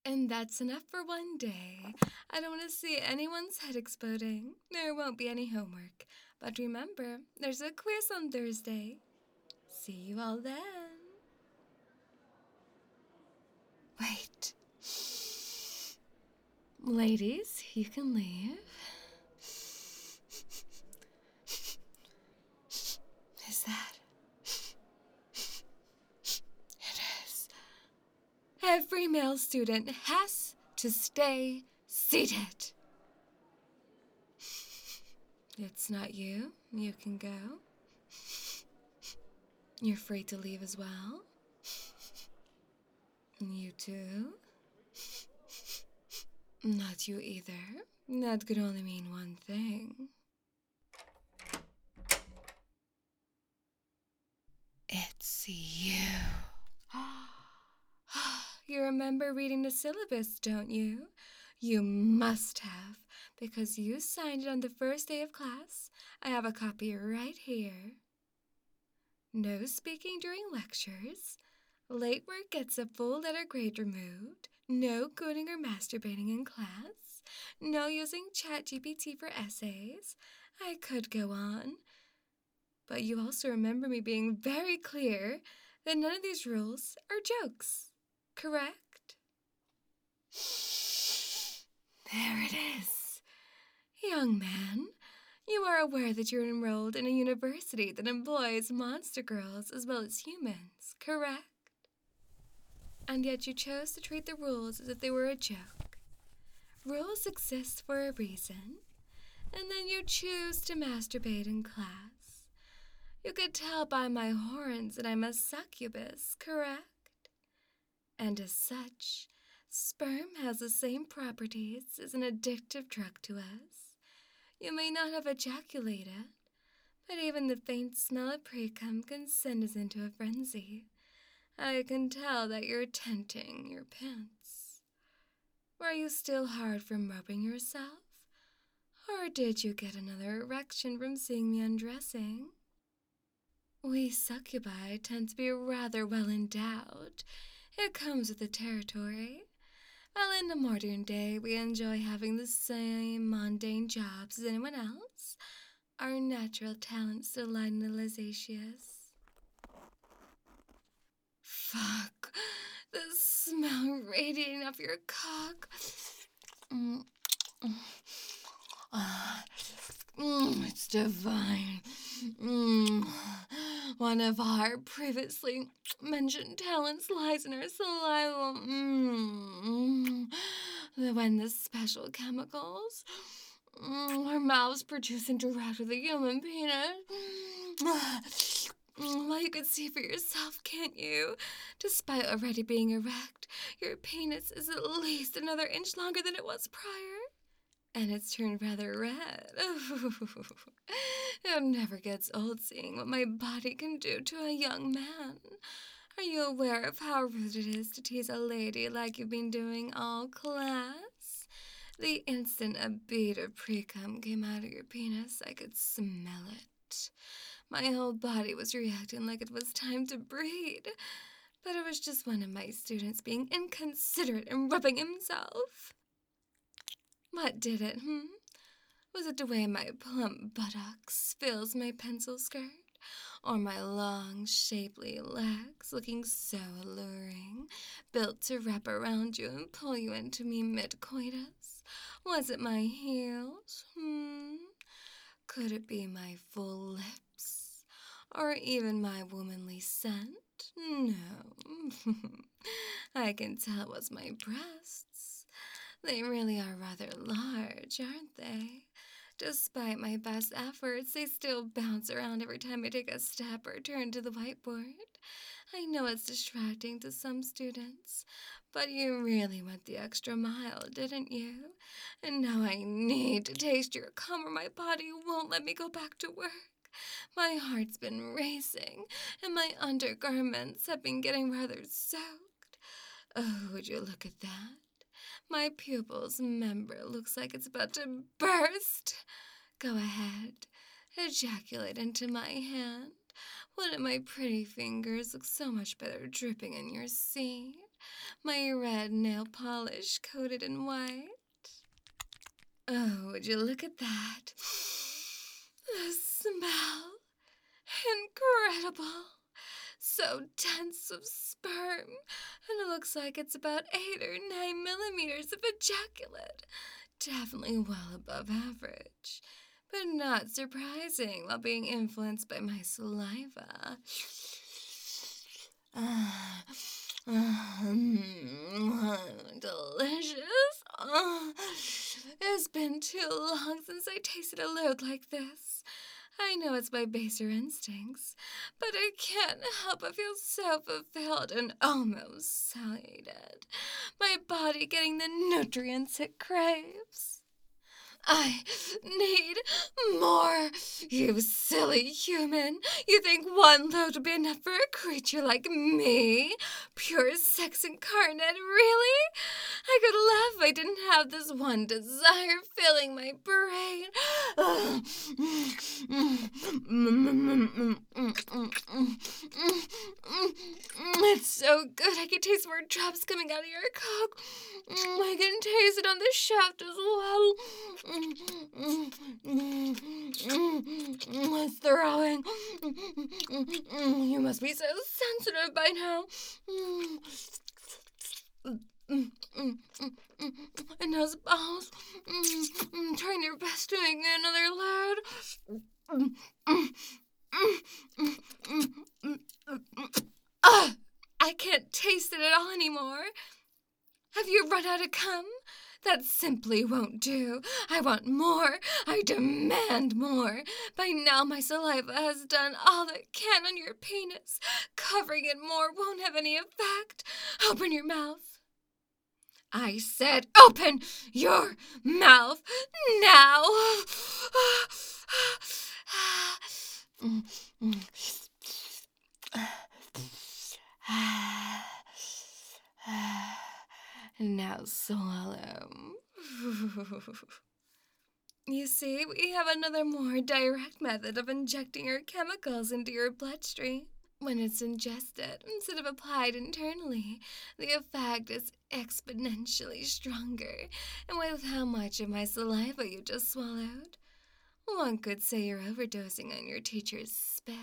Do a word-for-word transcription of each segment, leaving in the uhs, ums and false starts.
And that's enough for one day. I don't want to see anyone's head exploding. There won't be any homework. But remember, there's a quiz on Thursday. See you all then. Wait. Ladies, you can leave. Is that? It is. Every male student has to stay seated. It's not you. You can go. You're free to leave as well. You too. Not you either. That could only mean one thing. It's you. You remember reading the syllabus, don't you? You must have, because you signed it on the first day of class. I have a copy right here. No speaking during lectures. Late work gets a full letter grade removed. No gooning or masturbating in class. No using ChatGPT for essays. I could go on. But you also remember me being very clear that none of these rules are jokes, correct? There it is. Young man, you are aware that you're enrolled in a university that employs monster girls as well as humans, correct? And yet you chose to treat the rules as if they were a joke. Rules exist for a reason, and then you choose to masturbate in class. You could tell by my horns that I'm a succubus, correct? And as such, sperm has the same properties as an addictive drug to us. You may not have ejaculated, but even the faint smell of pre-cum can send us into a frenzy. I can tell that you're tenting your pants. Were you still hard from rubbing yourself? Or did you get another erection from seeing me undressing? We succubi tend to be rather well endowed. It comes with the territory. While in the modern day we enjoy having the same mundane jobs as anyone else, our natural talents delight in the licentious. Fuck. The smell radiating off your cock. Mm. Ah, mm, it's divine. Mm. One of our previously mentioned talents lies in our saliva. Mm. When the special chemicals mm, our mouths produce interact with the human penis. Well, you can see for yourself, can't you? Despite already being erect, your penis is at least another inch longer than it was prior. And it's turned rather red. It never gets old seeing what my body can do to a young man. Are you aware of how rude it is to tease a lady like you've been doing all class? The instant a bead of pre-cum came out of your penis, I could smell it. My whole body was reacting like it was time to breed. But it was just one of my students being inconsiderate and rubbing himself. What did it, hmm? Was it the way my plump buttocks fills my pencil skirt? Or my long, shapely legs looking so alluring, built to wrap around you and pull you into me mid-coitus? Was it my heels, hmm? Could it be my full lips? Or even my womanly scent? No. I can tell it was my breasts. They really are rather large, aren't they? Despite my best efforts, they still bounce around every time I take a step or turn to the whiteboard. I know it's distracting to some students, but you really went the extra mile, didn't you? And now I need to taste your cum or my body won't let me go back to work. My heart's been racing, and my undergarments have been getting rather soaked. Oh, would you look at that? My pupil's member looks like it's about to burst. Go ahead, ejaculate into my hand. Wouldn't my pretty fingers look so much better dripping in your seed? My red nail polish coated in white. Oh, would you look at that? The smell. Incredible. So dense of sperm, and it looks like it's about eight or nine millimeters of ejaculate. Definitely well above average, but not surprising while being influenced by my saliva. Ah, ah, delicious. Ah, it's been too long since I tasted a load like this. I know it's my baser instincts, but I can't help but feel so fulfilled and almost satiated. My body getting the nutrients it craves. I need more. You silly human. You think one load would be enough for a creature like me? Pure sex incarnate, really? I could laugh if I didn't have this one desire filling my brain. It's so good. I can taste more drops coming out of your cock. I can taste it on the shaft as well. It's throwing. You must be so sensitive by now. And those balls. Trying your best to make me another load. Uh, I can't taste it at all anymore. Have you run out of cum? That simply won't do. I want more. I demand more. By now my saliva has done all it can on your penis. Covering it more won't have any effect. Open your mouth. I said open your mouth now. Now swallow. You see, we have another more direct method of injecting your chemicals into your bloodstream. When it's ingested, instead of applied internally, the effect is exponentially stronger. And with how much of my saliva you just swallowed, one could say you're overdosing on your teacher's spit.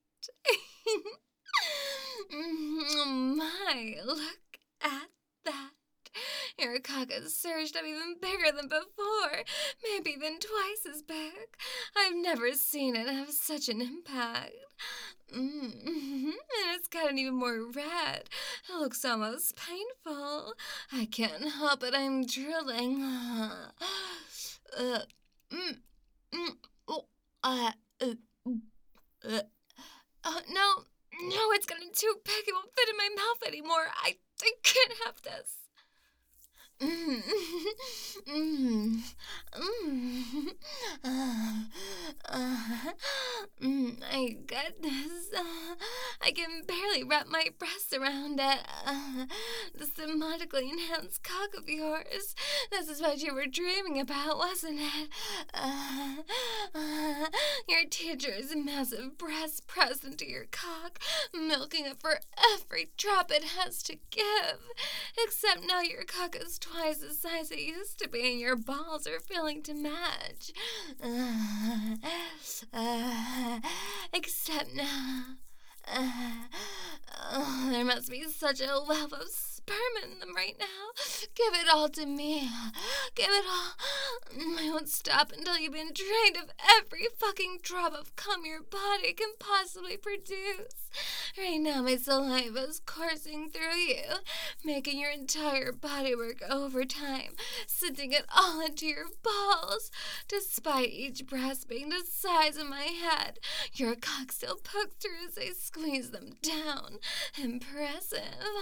My, look at that. Your cock has surged up even bigger than before, maybe even twice as big. I've never seen it have such an impact. Mm-hmm. And it's gotten even more red. It looks almost painful. I can't help it, I'm drooling. Uh, uh, mm, mm, oh, uh, uh, uh. Oh, no, no, it's gotten too big. It won't fit in my mouth anymore. I, I can't have this. Mm, mm, mm, uh, uh, mm, my goodness, uh, I can barely wrap my breasts around it. Uh, the semantically enhanced cock of yours. This is what you were dreaming about, wasn't it? Uh, uh, your teacher's massive breast pressed into your cock, milking it for every drop it has to give. Except now your cock is twice the size it used to be, and your balls are failing to match. Uh, uh, except now, uh, oh, there must be such a wealth of sperm in them right now. Give it all to me. Give it all. I won't stop until you've been drained of every fucking drop of cum your body can possibly produce. Right now, my saliva is coursing through you, making your entire body work overtime, sending it all into your balls. Despite each breast being the size of my head, your cock still pokes through as I squeeze them down. Impressive.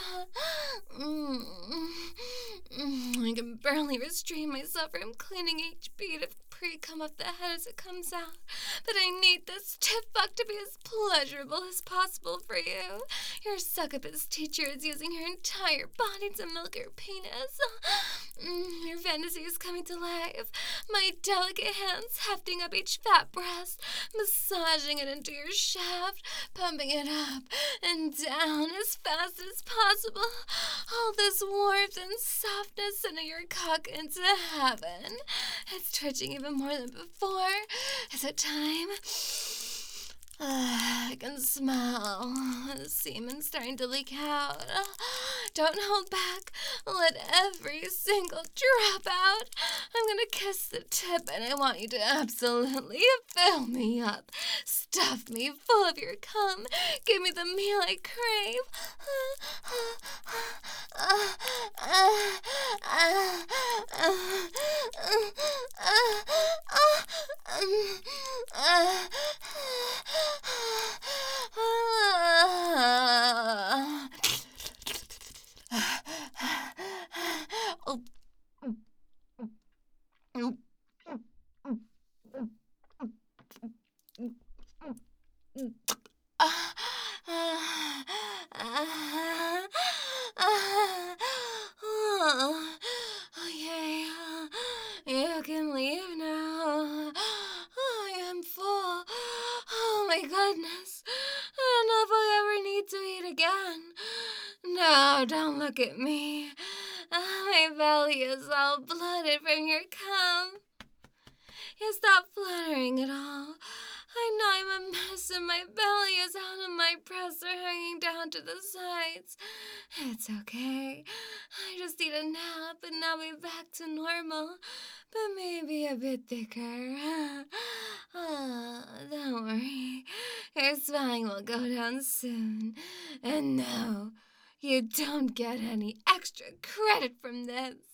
Mm. Mm. I can barely restrain myself from cleaning each bead of pre-cum off the head as it comes out, but I need this tit fuck to be as pleasurable as possible for you. Your succubus teacher is using her entire body to milk your penis. Mm, your fantasy is coming to life. My delicate hands hefting up each fat breast, massaging it into your shaft, pumping it up and down as fast as possible. All this warmth and softness sending your cock into heaven. It's twitching even more than before. Is it time? Uh, I can smell the semen starting to leak out. Don't hold back. Let every single drop out. I'm gonna kiss the tip, and I want you to absolutely fill me up. Stuff me full of your cum. Give me the meal I crave. Okay, you can leave now. I am full. Oh my goodness. I don't know if I'll ever need to eat again. No, don't look at me. My belly is all blooded from your cum. You stop fluttering at all. I know I'm a mess and my belly is out and my breasts are hanging down to the sides. It's okay. I just need a nap and I'll be back to normal, but maybe a bit thicker. Oh, don't worry. Your swelling will go down soon. And no, you don't get any extra credit from this.